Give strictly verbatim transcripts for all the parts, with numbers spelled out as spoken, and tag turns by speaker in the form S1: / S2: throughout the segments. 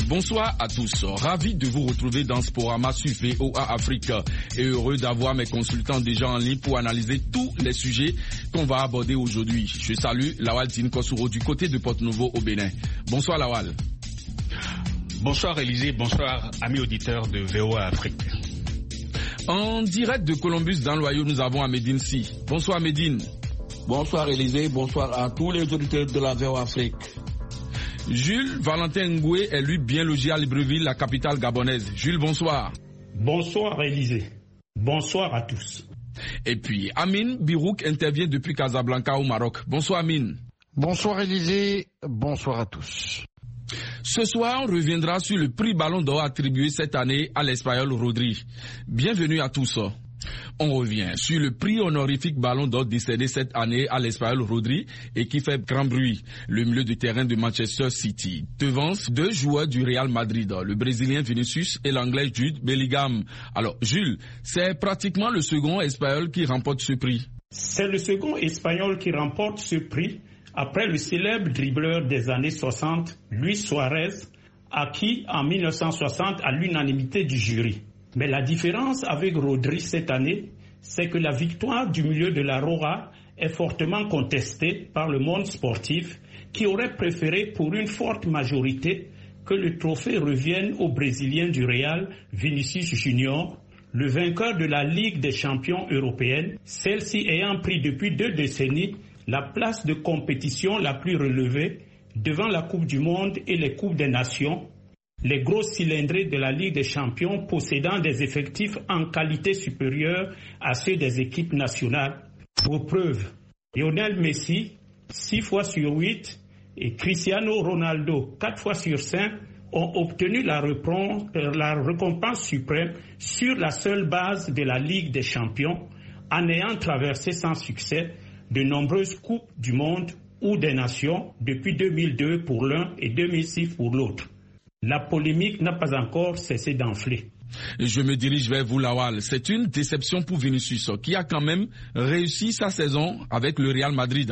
S1: Bonsoir à tous, ravi de vous retrouver dans ce programme sur V O A Afrique et heureux d'avoir mes consultants déjà en ligne pour analyser tous les sujets qu'on va aborder aujourd'hui. Je salue Lawal Tinkosuro du côté de Porto-Novo au Bénin. Bonsoir Lawal.
S2: Bonsoir Élisée, bonsoir amis auditeurs de V O A Afrique.
S1: En direct de Columbus dans l'Ohio, nous avons Ahmedine Si. Bonsoir Ahmedine.
S3: Bonsoir Élisée, bonsoir à tous les auditeurs de la V O A Afrique.
S1: Jules Valentin Ngoué est lui bien logé à Libreville, la capitale gabonaise. Jules, bonsoir.
S4: Bonsoir Élisée. Bonsoir à tous.
S1: Et puis Amine Birouk intervient depuis Casablanca au Maroc. Bonsoir Amine.
S5: Bonsoir Élisée, bonsoir à tous.
S1: Ce soir, on reviendra sur le prix Ballon d'Or attribué cette année à l'Espagnol Rodri. Bienvenue à tous. On revient sur le prix honorifique Ballon d'Or décerné cette année à l'Espagnol Rodri et qui fait grand bruit. Le milieu de terrain de Manchester City devance deux joueurs du Real Madrid, le Brésilien Vinicius et l'Anglais Jude Bellingham. Alors Jules, c'est pratiquement le second Espagnol qui remporte ce prix.
S4: C'est le second Espagnol qui remporte ce prix après le célèbre dribbleur des années soixante, Luis Suarez, acquis en mille neuf cent soixante à l'unanimité du jury. Mais la différence avec Rodri cette année, c'est que la victoire du milieu de la Roja est fortement contestée par le monde sportif qui aurait préféré pour une forte majorité que le trophée revienne au Brésilien du Real, Vinicius Junior, le vainqueur de la Ligue des champions européenne, celle-ci ayant pris depuis deux décennies la place de compétition la plus relevée devant la Coupe du Monde et les Coupes des Nations, les gros cylindrés de la Ligue des champions possédant des effectifs en qualité supérieure à ceux des équipes nationales. Pour preuve, Lionel Messi, six fois sur huit, et Cristiano Ronaldo, quatre fois sur cinq, ont obtenu la, la récompense suprême sur la seule base de la Ligue des champions, en ayant traversé sans succès de nombreuses Coupes du Monde ou des Nations depuis deux mille deux pour l'un et deux mille six pour l'autre. La polémique n'a pas encore cessé d'enfler.
S1: Je me dirige vers vous, Lawal. C'est une déception pour Vinicius, qui a quand même réussi sa saison avec le Real Madrid.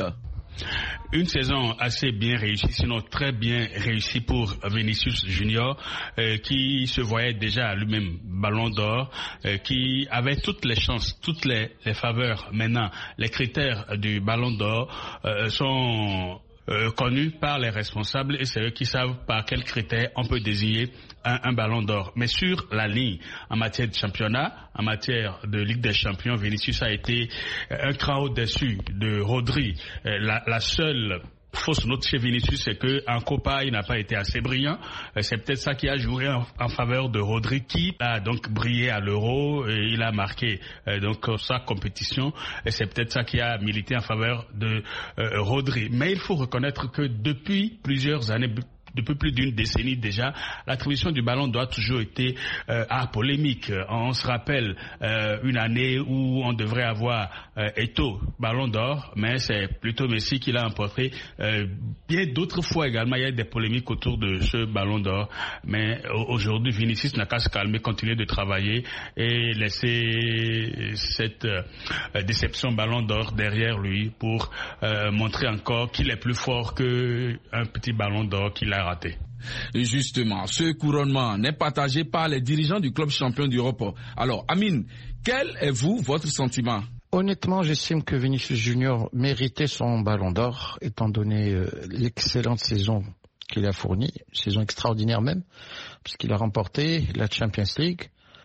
S2: Une saison assez bien réussie, sinon très bien réussie pour Vinicius Junior, euh, qui se voyait déjà lui-même Ballon d'Or, euh, qui avait toutes les chances, toutes les, les faveurs. Maintenant, les critères du Ballon d'Or euh, sont Euh, connus par les responsables et c'est eux qui savent par quels critères on peut désigner un, un ballon d'or. Mais sur la ligne, en matière de championnat, en matière de Ligue des Champions, Vinicius a été un cran au-dessus de Rodri. Euh, la, la seule fausse note chez Vinicius, c'est qu'en Copa, il n'a pas été assez brillant. C'est peut-être ça qui a joué en, en faveur de Rodri, qui a donc brillé à l'Euro et il a marqué euh, donc sa compétition. Et c'est peut-être ça qui a milité en faveur de euh, Rodri. Mais il faut reconnaître que depuis plusieurs années, depuis plus d'une décennie déjà, l'attribution du ballon d'or a toujours été euh, à polémique. On se rappelle euh, une année où on devrait avoir euh, Eto'o, ballon d'or, mais c'est plutôt Messi qui l'a emporté. Euh, bien d'autres fois également, il y a des polémiques autour de ce ballon d'or, mais aujourd'hui, Vinicius n'a qu'à se calmer, continuer de travailler et laisser cette euh, déception ballon d'or derrière lui pour euh, montrer encore qu'il est plus fort qu'un petit ballon d'or qu'il a raté.
S1: Justement, ce couronnement n'est partagé par les dirigeants du club champion d'Europe. Alors, Amine, quel est vous, votre sentiment?
S5: Honnêtement, j'estime que Vinicius Junior méritait son ballon d'or, étant donné euh, l'excellente saison qu'il a fournie, saison extraordinaire même, puisqu'il a remporté la Champions League,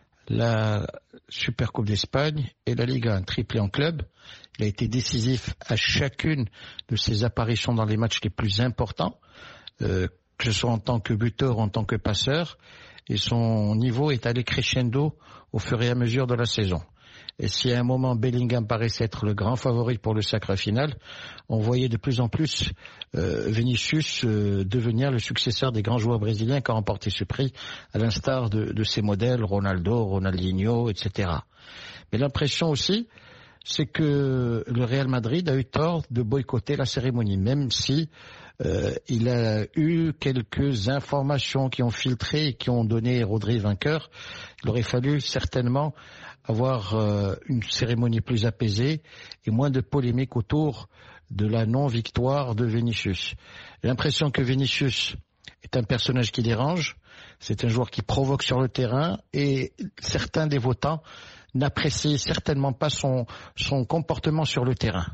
S5: la Super Coupe d'Espagne et la Liga, un triplé en club. Il a été décisif à chacune de ses apparitions dans les matchs les plus importants, euh, que ce soit en tant que buteur ou en tant que passeur, et son niveau est allé crescendo au fur et à mesure de la saison. Et si à un moment Bellingham paraissait être le grand favori pour le sacre final, on voyait de plus en plus euh, Vinicius euh, devenir le successeur des grands joueurs brésiliens qui ont remporté ce prix, à l'instar de, de ses modèles Ronaldo, Ronaldinho, et cetera. Mais l'impression aussi, c'est que le Real Madrid a eu tort de boycotter la cérémonie, même si euh, il a eu quelques informations qui ont filtré et qui ont donné Rodri vainqueur. Il aurait fallu certainement avoir euh, une cérémonie plus apaisée et moins de polémique autour de la non-victoire de Vinicius. J'ai l'impression que Vinicius est un personnage qui dérange, C'est un joueur qui provoque sur le terrain et certains des votants n'apprécient certainement pas son, son comportement sur le terrain.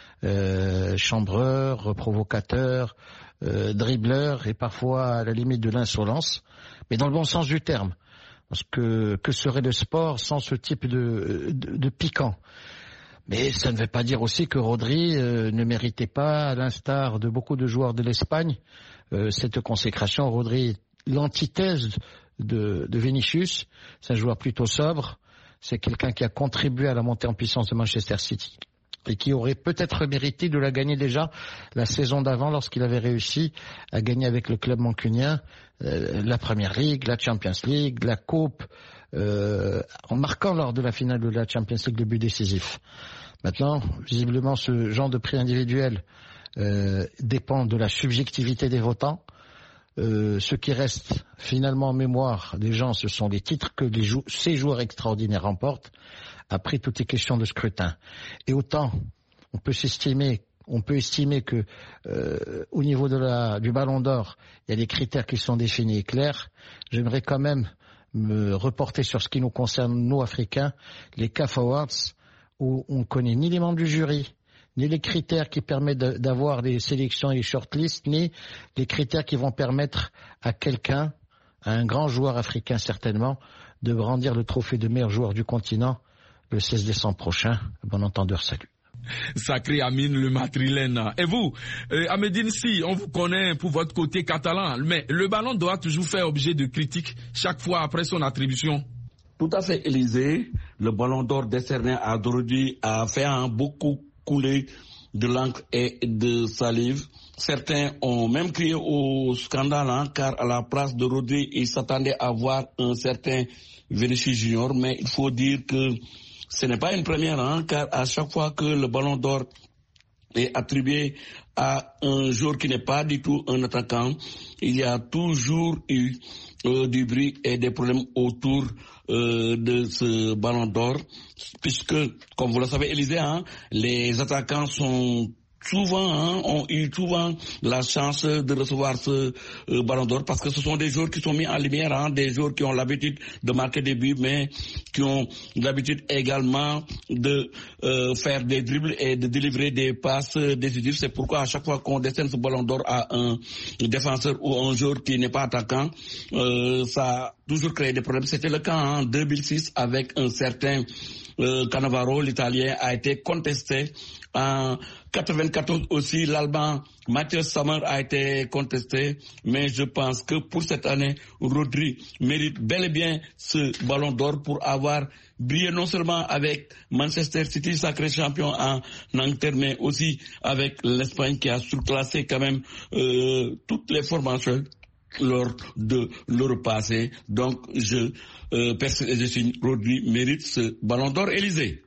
S5: Euh, chambreur, provocateur, euh, dribbleur et parfois à la limite de l'insolence, mais dans le bon sens du terme. Parce que que serait le sport sans ce type de, de, de piquant? Mais ça ne veut pas dire aussi que Rodri euh, ne méritait pas, à l'instar de beaucoup de joueurs de l'Espagne, euh, cette consécration. Rodri, l'antithèse de, de Vinicius, c'est un joueur plutôt sobre, c'est quelqu'un qui a contribué à la montée en puissance de Manchester City et qui aurait peut-être mérité de la gagner déjà la saison d'avant lorsqu'il avait réussi à gagner avec le club mancunien euh, la Premier League, la Champions League, la Coupe, euh, en marquant lors de la finale de la Champions League le but décisif. Maintenant, visiblement, ce genre de prix individuel euh, dépend de la subjectivité des votants. Euh, ce qui reste finalement en mémoire des gens, ce sont les titres que les jou- ces joueurs extraordinaires remportent. Après, tout est question de scrutin. Et autant on peut s'estimer, on peut estimer que euh, au niveau de la, du Ballon d'Or, il y a des critères qui sont définis et clairs. J'aimerais quand même me reporter sur ce qui nous concerne, nous Africains, les C A F Awards, où on ne connaît ni les membres du jury, ni les critères qui permettent de, d'avoir des sélections et des shortlists, ni les critères qui vont permettre à quelqu'un, à un grand joueur africain certainement, de brandir le trophée de meilleur joueur du continent le seize décembre prochain. Bon entendeur, salut.
S1: Sacré Amine le Madrilène. Et vous, euh, Amedine, si on vous connaît pour votre côté catalan, mais le ballon doit toujours faire objet de critiques chaque fois après son attribution.
S3: Tout à fait, Élysée. Le ballon d'or décerné à Rodri a fait un beaucoup couler de l'encre et de salive. Certains ont même crié au scandale, hein, car à la place de Rodri, ils s'attendaient à voir un certain Vinicius Junior, mais il faut dire que ce n'est pas une première, hein, car à chaque fois que le ballon d'or est attribué à un joueur qui n'est pas du tout un attaquant, il y a toujours eu euh, du bruit et des problèmes autour euh, de ce ballon d'or, puisque, comme vous le savez, Élysée, hein, les attaquants sont souvent, hein, ont eu souvent la chance de recevoir ce euh, ballon d'or, parce que ce sont des joueurs qui sont mis en lumière, hein, des joueurs qui ont l'habitude de marquer des buts, mais qui ont l'habitude également de euh, faire des dribbles et de délivrer des passes décisives. C'est pourquoi à chaque fois qu'on décerne ce ballon d'or à un défenseur ou un joueur qui n'est pas attaquant, euh, ça a toujours créé des problèmes. C'était le cas en deux mille six avec un certain euh, Cannavaro, l'Italien, a été contesté. En quatre-vingt-quatorze aussi, l'Alban Mathieu Sammer a été contesté, mais je pense que pour cette année, Rodri mérite bel et bien ce ballon d'or pour avoir brillé non seulement avec Manchester City, sacré champion en Angleterre, mais aussi avec l'Espagne qui a surclassé quand même euh, toutes les formations lors de l'Euro passé. Donc je euh, persiste et je signe, Rodri mérite ce ballon d'or, Élysée.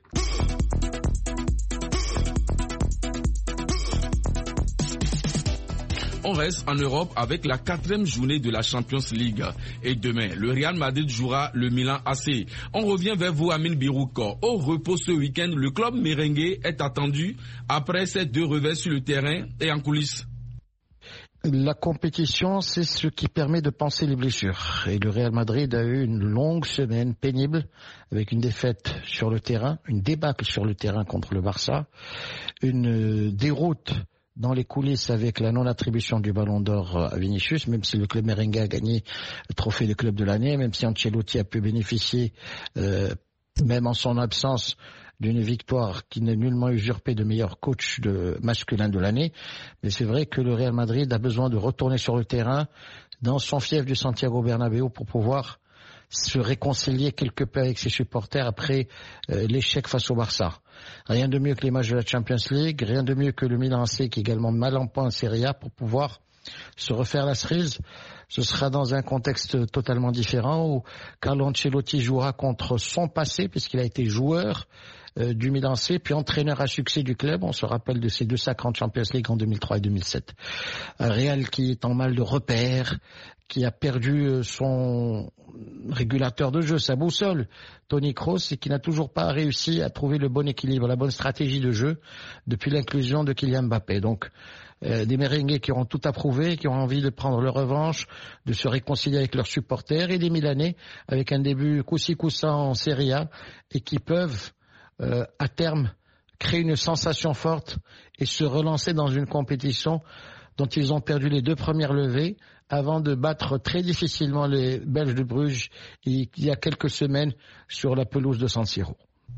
S1: On reste en Europe avec la quatrième journée de la Champions League. Et demain, le Real Madrid jouera le Milan A C. On revient vers vous, Amine Birouk. Au repos ce week-end, le club merengue est attendu après ces deux revers sur le terrain et en coulisses.
S5: La compétition, c'est ce qui permet de panser les blessures. Et le Real Madrid a eu une longue semaine pénible avec une défaite sur le terrain, une débâcle sur le terrain contre le Barça, une déroute dans les coulisses avec la non-attribution du Ballon d'Or à Vinicius, même si le club merengue a gagné le trophée de club de l'année, même si Ancelotti a pu bénéficier, euh, même en son absence, d'une victoire qui n'est nullement usurpée de meilleur coach de masculin de l'année. Mais c'est vrai que le Real Madrid a besoin de retourner sur le terrain dans son fief du Santiago Bernabéu pour pouvoir se réconcilier quelque peu avec ses supporters après euh, l'échec face au Barça. Rien de mieux que les matchs de la Champions League, rien de mieux que le Milan A C qui est également mal en point en Serie A pour pouvoir se refaire la cerise. Ce sera dans un contexte totalement différent où Carlo Ancelotti jouera contre son passé puisqu'il a été joueur euh, du Milan A C puis entraîneur à succès du club. On se rappelle de ses deux sacres en Champions League en deux mille trois et deux mille sept. Un Real qui est en mal de repères, qui a perdu son régulateur de jeu, sa boussole, Toni Kroos, et qui n'a toujours pas réussi à trouver le bon équilibre, la bonne stratégie de jeu depuis l'inclusion de Kylian Mbappé. Donc, euh, des merengues qui auront tout approuvé, qui ont envie de prendre leur revanche, de se réconcilier avec leurs supporters, et les Milanais avec un début coup-ci coup-ça en Serie A et qui peuvent euh, à terme créer une sensation forte et se relancer dans une compétition dont ils ont perdu les deux premières levées avant de battre très difficilement les Belges de Bruges il y a quelques semaines sur la pelouse de San Siro.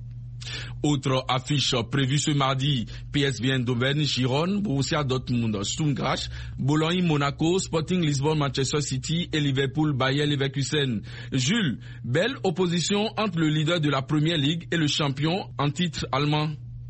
S1: Autre affiche prévue ce mardi, P S V Eindhoven, Giron, Borussia Dortmund, Sturm-Graz, Bologne, Monaco, Sporting Lisbonne, Manchester City et Liverpool, Bayer Leverkusen. Jules, belle opposition entre le leader de la Première Ligue et le champion en titre allemand.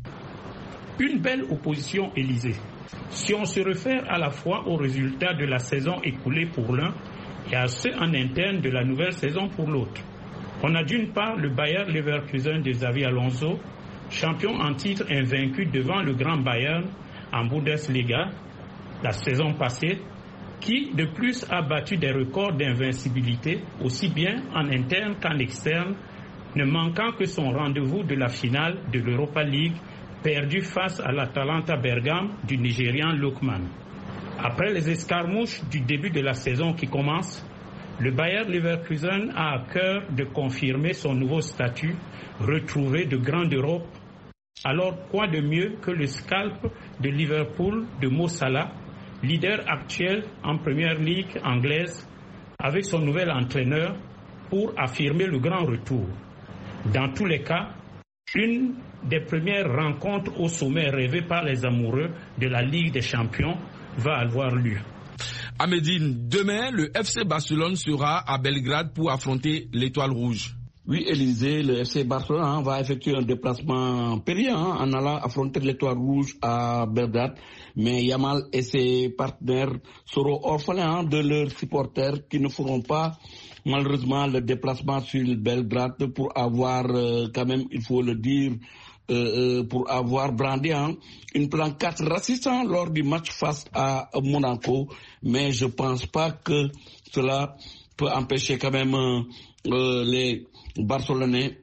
S4: Une belle opposition, Élysée. Si on se réfère à la fois aux résultats de la saison écoulée pour l'un et à ceux en interne de la nouvelle saison pour l'autre. On a d'une part le Bayer Leverkusen de Xabi Alonso, champion en titre invaincu devant le grand Bayern en Bundesliga la saison passée, qui de plus a battu des records d'invincibilité aussi bien en interne qu'en externe, ne manquant que son rendez-vous de la finale de l'Europa League perdu face à l'Atalanta Bergame du Nigérian Lookman. Après les escarmouches du début de la saison qui commence, le Bayer Leverkusen a à cœur de confirmer son nouveau statut, retrouvé de Grande Europe. Alors quoi de mieux que le scalp de Liverpool de Mo Salah, leader actuel en Première Ligue anglaise, avec son nouvel entraîneur pour affirmer le grand retour. Dans tous les cas, une des premières rencontres au sommet rêvées par les amoureux de la Ligue des Champions va avoir lieu.
S1: À Médine, demain, le F C Barcelone sera à Belgrade pour affronter l'Étoile Rouge.
S3: Oui, Élysée, le F C Barcelone hein, va effectuer un déplacement périlleux hein, en allant affronter l'Étoile Rouge à Belgrade. Mais Yamal et ses partenaires seront orphelins hein, de leurs supporters qui ne feront pas malheureusement le déplacement sur Belgrade pour avoir, euh, quand même, il faut le dire, euh, euh, pour avoir brandi hein, une pancarte raciste hein, lors du match face à Monaco. Mais je pense pas que cela peut empêcher quand même euh, euh, les Barcelonais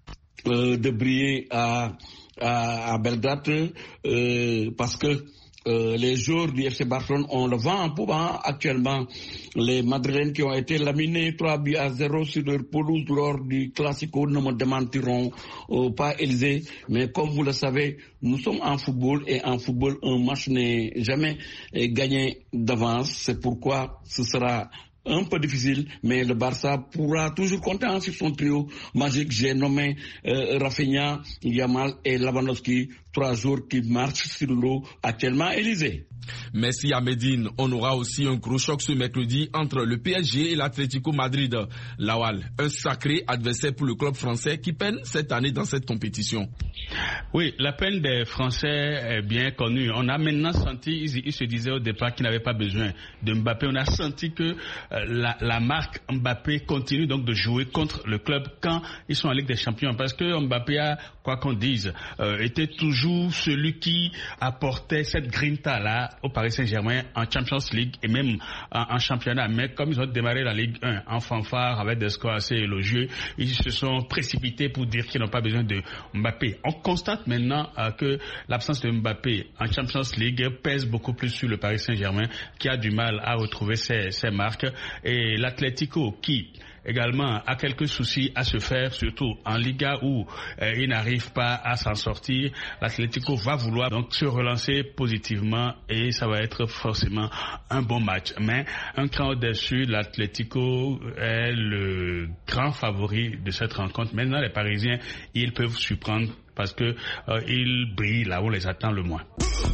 S3: euh, de briller à, à, à Belgrade euh, parce que Euh, les joueurs du F C Barcelone ont le vent en poupe hein, actuellement. Les Madrilènes qui ont été laminés trois buts à zéro sur leur pelouse lors du Classico ne me démentiront euh, pas, Élysée. Mais comme vous le savez, nous sommes en football et en football, un match n'est jamais euh, gagné d'avance. C'est pourquoi ce sera un peu difficile, mais le Barça pourra toujours compter hein, sur son trio magique. J'ai nommé euh, Rafinha, Yamal et Lewandowski, trois joueurs qui marchent sur l'eau actuellement, Élysée.
S1: Merci à Médine. On aura aussi un gros choc ce mercredi entre le P S G et l'Atlético Madrid. Lawal, un sacré adversaire pour le club français qui peine cette année dans cette compétition.
S2: Oui, la peine des Français est bien connue. On a maintenant senti, ils, ils se disaient au départ qu'ils n'avaient pas besoin de Mbappé. On a senti que euh, la, la marque Mbappé continue donc de jouer contre le club quand ils sont en Ligue des Champions. Parce que Mbappé a, quoi qu'on dise, euh, était toujours celui qui apportait cette grinta-là au Paris Saint-Germain en Champions League et même en, en championnat. Mais comme ils ont démarré la Ligue un en fanfare avec des scores assez élogieux, ils se sont précipités pour dire qu'ils n'ont pas besoin de Mbappé. On constate maintenant euh, que l'absence de Mbappé en Champions League pèse beaucoup plus sur le Paris Saint-Germain qui a du mal à retrouver ses, ses marques. Et l'Atlético qui également a quelques soucis à se faire, surtout en Liga où euh, il n'arrive pas à s'en sortir. L'Atlético va vouloir donc se relancer positivement et ça va être forcément un bon match. Mais un cran au-dessus, l'Atlético est le grand favori de cette rencontre. Maintenant, les Parisiens, ils peuvent surprendre parce que euh, ils brillent là où on les attend le moins.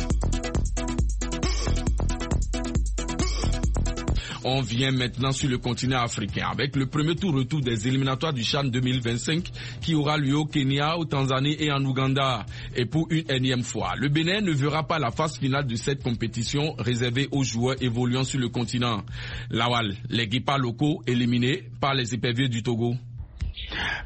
S1: On vient maintenant sur le continent africain avec le premier tour-retour des éliminatoires du CHAN deux mille vingt-cinq qui aura lieu au Kenya, au Tanzanie et en Ouganda. Et pour une énième fois, le Bénin ne verra pas la phase finale de cette compétition réservée aux joueurs évoluant sur le continent. Lawal, les Guipas locaux éliminés par les éperviers du Togo.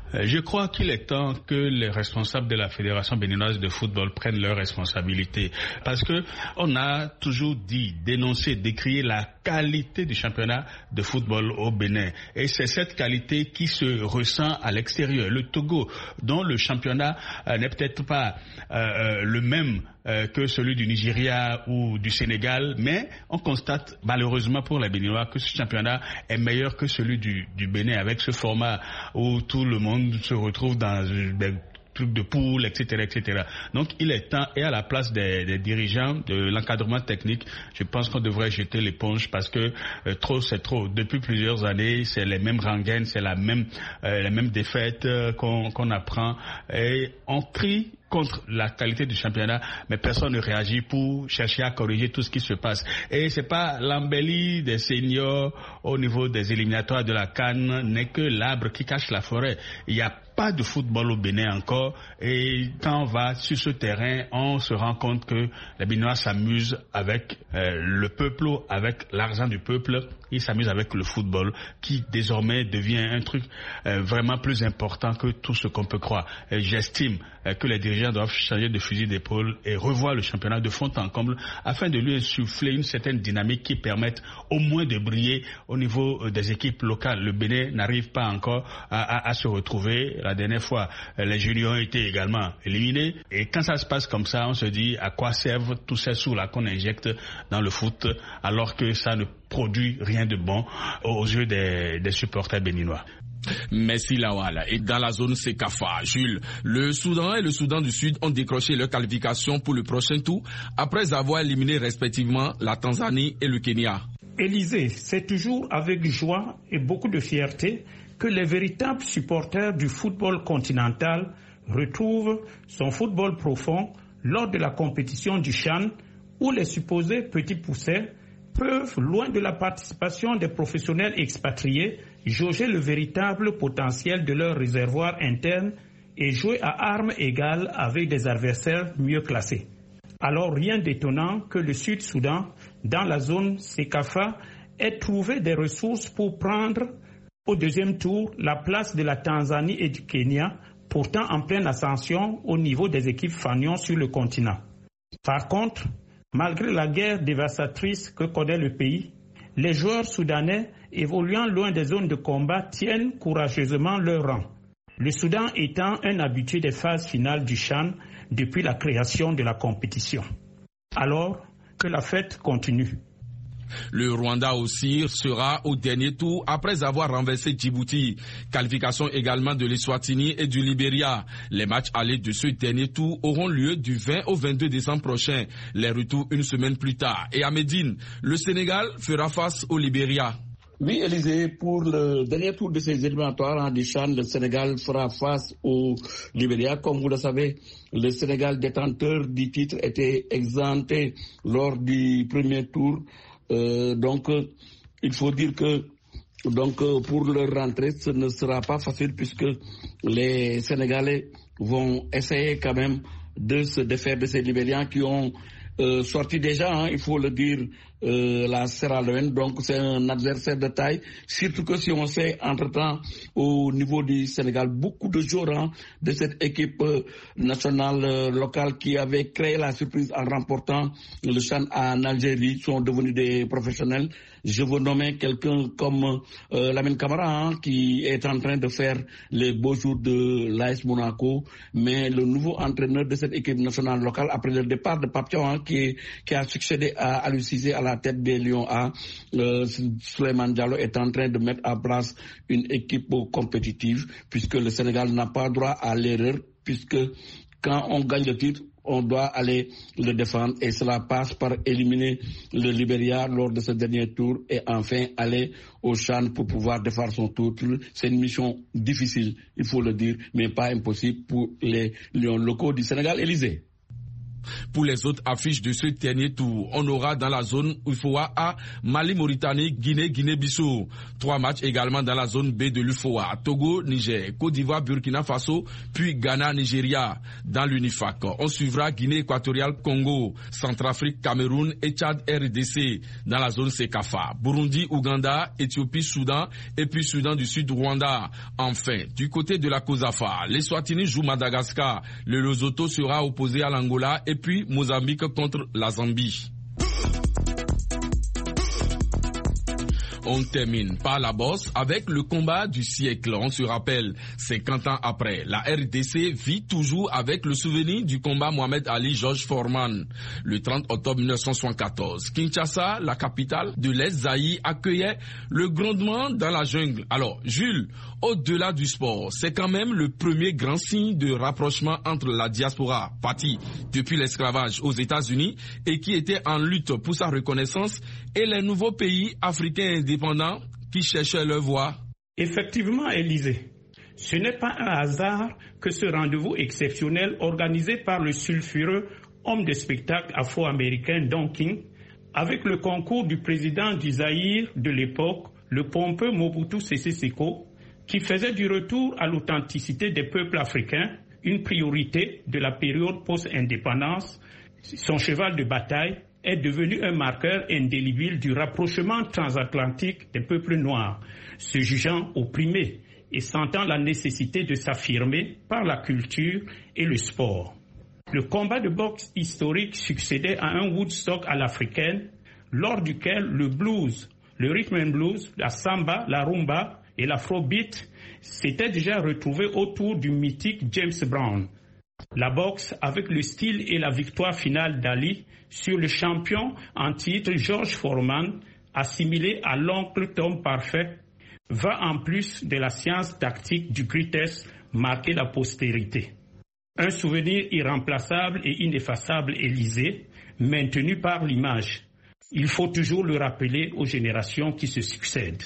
S2: Je crois qu'il est temps que les responsables de la Fédération béninoise de football prennent leurs responsabilités. Parce que on a toujours dit, dénoncé, décrié la qualité du championnat de football au Bénin. Et c'est cette qualité qui se ressent à l'extérieur. Le Togo, dont le championnat euh, n'est peut-être pas euh, le même euh, que celui du Nigeria ou du Sénégal, mais on constate malheureusement pour les Béninois que ce championnat est meilleur que celui du, du Bénin, avec ce format où tout le monde se retrouve dans des trucs de poule, et cetera, et cetera. Donc il est temps, et à la place des, des dirigeants, de l'encadrement technique, je pense qu'on devrait jeter l'éponge parce que euh, trop c'est trop. Depuis plusieurs années, c'est les mêmes rengaines, c'est la même, euh, les mêmes défaites euh, qu'on, qu'on apprend, et on crie contre la qualité du championnat, mais personne ne réagit pour chercher à corriger tout ce qui se passe. Et c'est pas l'embellie des seniors au niveau des éliminatoires de la CAN n'est que l'arbre qui cache la forêt. Il y a pas de football au Bénin encore, et quand on va sur ce terrain, on se rend compte que les Béninois s'amusent avec euh, le peuple, avec l'argent du peuple, ils s'amusent avec le football qui désormais devient un truc euh, vraiment plus important que tout ce qu'on peut croire. Et j'estime euh, que les dirigeants doivent changer de fusil d'épaule et revoir le championnat de fond en comble afin de lui insuffler une certaine dynamique qui permette au moins de briller au niveau euh, des équipes locales. Le Bénin n'arrive pas encore à, à, à se retrouver. La dernière fois, les juniors ont été également éliminés. Et quand ça se passe comme ça, on se dit à quoi servent tous ces sous-là qu'on injecte dans le foot alors que ça ne produit rien de bon aux yeux des, des supporters béninois.
S1: Merci Lawal. Et dans la zone Sekafa, Jules, le Soudan et le Soudan du Sud ont décroché leur qualification pour le prochain tour après avoir éliminé respectivement la Tanzanie et le Kenya.
S4: Élysée, c'est toujours avec joie et beaucoup de fierté que les véritables supporters du football continental retrouvent son football profond lors de la compétition du CHAN, où les supposés petits poussets peuvent, loin de la participation des professionnels expatriés, jauger le véritable potentiel de leur réservoir interne et jouer à armes égales avec des adversaires mieux classés. Alors rien d'étonnant que le Sud-Soudan, dans la zone Sekafa, ait trouvé des ressources pour prendre au deuxième tour la place de la Tanzanie et du Kenya, pourtant en pleine ascension au niveau des équipes fanions sur le continent. Par contre, malgré la guerre dévastatrice que connaît le pays, les joueurs soudanais évoluant loin des zones de combat tiennent courageusement leur rang. Le Soudan étant un habitué des phases finales du CHAN depuis la création de la compétition. Alors que la fête continue.
S1: Le Rwanda aussi sera au dernier tour après avoir renversé Djibouti. Qualification également de l'Eswatini et du Libéria. Les matchs allés de ce dernier tour auront lieu du vingt au vingt-deux décembre prochain. Les retours une semaine plus tard. Et à Médine, le Sénégal fera face au Libéria.
S3: Oui, Élysée, pour le dernier tour de ces éliminatoires en du CHAN, le Sénégal fera face au Libéria. Comme vous le savez, le Sénégal détenteur du titre était exempté lors du premier tour. Euh, donc, euh, il faut dire que donc euh, pour leur rentrée, ce ne sera pas facile puisque les Sénégalais vont essayer quand même de se défaire de ces Libériens qui ont euh, sorti déjà, hein, il faut le dire, euh, la Sierra Leone. Donc c'est un adversaire de taille, surtout que si on sait entre-temps au niveau du Sénégal, beaucoup de joueurs hein, de cette équipe euh, nationale euh, locale qui avait créé la surprise en remportant le CHAN en Algérie sont devenus des professionnels. Je veux nommer quelqu'un comme euh, Lamine Camara hein, qui est en train de faire les beaux jours de l'A S Monaco, mais le nouveau entraîneur de cette équipe nationale locale après le départ de Pape Thiaw hein, qui, qui a succédé à Aliou Cissé à la tête des Lions A, euh, Souleymane Diallo est en train de mettre en place une équipe compétitive puisque le Sénégal n'a pas droit à l'erreur puisque quand on gagne le titre, on doit aller le défendre et cela passe par éliminer le Libéria lors de ce dernier tour et enfin aller au CHAN pour pouvoir défendre son tour. C'est une mission difficile, il faut le dire, mais pas impossible pour les lions locaux du Sénégal. Élysée.
S1: Pour les autres affiches de ce dernier tour, on aura dans la zone U F O A A, Mali, Mauritanie, Guinée, Guinée-Bissau. Trois matchs également dans la zone B de l'U F O A A, Togo, Niger, Côte d'Ivoire, Burkina Faso, puis Ghana, Nigeria. Dans l'UNIFAC, on suivra Guinée équatoriale, Congo, Centrafrique, Cameroun et Tchad R D C. Dans la zone CECAFA, Burundi, Ouganda, Éthiopie, Soudan et puis Soudan du Sud, Rwanda. Enfin, du côté de la COSAFA, les Swatini jouent Madagascar, le Lesotho sera opposé à l'Angola et puis Mozambique contre la Zambie. On termine par la bosse avec le combat du siècle. On se rappelle, cinquante ans après, la R D C vit toujours avec le souvenir du combat Mohamed Ali-George Foreman. Le trente octobre mille neuf cent soixante-quatorze, Kinshasa, la capitale de l'Est-Zaïre, accueillait le grondement dans la jungle. Alors, Jules, au-delà du sport, c'est quand même le premier grand signe de rapprochement entre la diaspora, partie depuis l'esclavage aux États-Unis et qui était en lutte pour sa reconnaissance, et les nouveaux pays africains indépendants qui cherchaient leur voie.
S4: Effectivement, Élysée, ce n'est pas un hasard que ce rendez-vous exceptionnel organisé par le sulfureux homme de spectacle afro-américain Don King, avec le concours du président du Zaïre de l'époque, le pompeux Mobutu Sese Seko, qui faisait du retour à l'authenticité des peuples africains une priorité de la période post-indépendance, son cheval de bataille est devenu un marqueur indélébile du rapprochement transatlantique des peuples noirs, se jugeant opprimés et sentant la nécessité de s'affirmer par la culture et le sport. Le combat de boxe historique succédait à un Woodstock à l'africaine, lors duquel le blues, le rhythm and blues, la samba, la rumba et l'afrobeat s'étaient déjà retrouvés autour du mythique James Brown. La boxe, avec le style et la victoire finale d'Ali sur le champion en titre George Foreman, assimilé à l'oncle Tom Parfait, va en plus de la science tactique du greatest marquer la postérité. Un souvenir irremplaçable et ineffaçable Élysée, maintenu par l'image. Il faut toujours le rappeler aux générations qui se succèdent.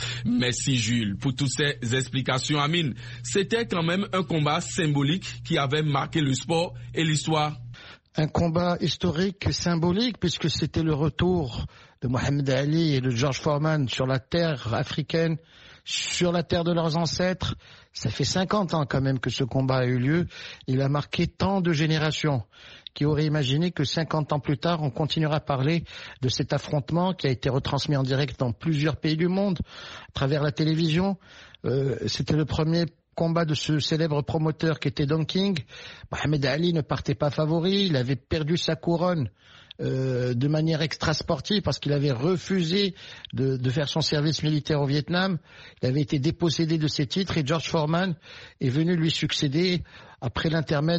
S1: Merci Jules pour toutes ces explications. Amine, c'était quand même un combat symbolique qui avait marqué le sport et l'histoire.
S5: Un combat historique symbolique puisque c'était le retour de Mohamed Ali et de George Foreman sur la terre africaine, sur la terre de leurs ancêtres. Ça fait cinquante ans quand même que ce combat a eu lieu. Il a marqué tant de générations qui auraient imaginé que cinquante ans plus tard, on continuera à parler de cet affrontement qui a été retransmis en direct dans plusieurs pays du monde, à travers la télévision. Euh, c'était le premier combat de ce célèbre promoteur qui était Don King. Mohamed Ali ne partait pas favori, il avait perdu sa couronne euh, de manière extra-sportive parce qu'il avait refusé de, de faire son service militaire au Vietnam. Il avait été dépossédé de ses titres et George Foreman est venu lui succéder après l'intermède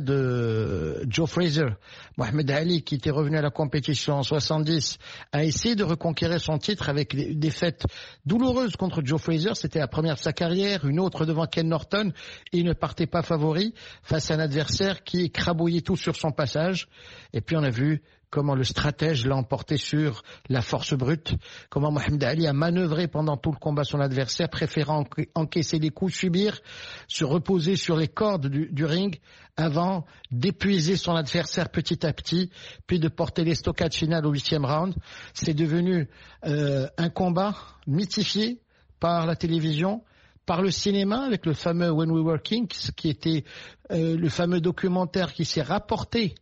S5: de Joe Frazier. Mohamed Ali, qui était revenu à la compétition en soixante-dix, a essayé de reconquérir son titre avec des défaites douloureuses contre Joe Frazier. C'était la première de sa carrière, une autre devant Ken Norton, et il ne partait pas favori face à un adversaire qui écrabouillait tout sur son passage. Et puis on a vu comment le stratège l'a emporté sur la force brute, comment Mohamed Ali a manœuvré pendant tout le combat son adversaire, préférant encaisser les coups, subir, se reposer sur les cordes du, du ring, avant d'épuiser son adversaire petit à petit, puis de porter les stockades finales au huitième round. C'est devenu euh, un combat mythifié par la télévision, par le cinéma, avec le fameux When We Were Kings, qui était euh, le fameux documentaire qui s'est rapporté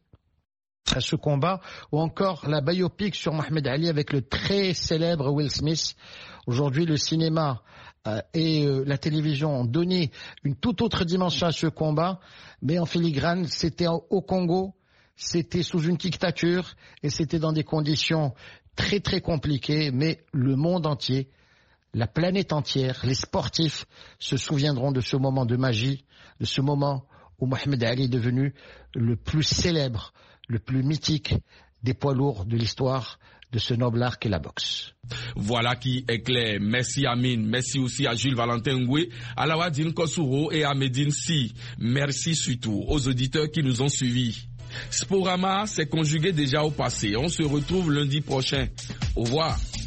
S5: à ce combat, ou encore la biopic sur Mohamed Ali avec le très célèbre Will Smith. Aujourd'hui, le cinéma euh, et euh, la télévision ont donné une toute autre dimension à ce combat, mais en filigrane, c'était au Congo, c'était sous une dictature, et c'était dans des conditions très très compliquées, mais le monde entier, la planète entière, les sportifs se souviendront de ce moment de magie, de ce moment où Mohamed Ali est devenu le plus célèbre, le plus mythique des poids lourds de l'histoire de ce noble art qu'est la boxe.
S1: Voilà qui est clair. Merci Amine, merci aussi à Jules Valentin Ngoué, à Lawadine Kossouro et à Medine Si. Merci surtout aux auditeurs qui nous ont suivis. Sporama s'est conjugué déjà au passé. On se retrouve lundi prochain. Au revoir.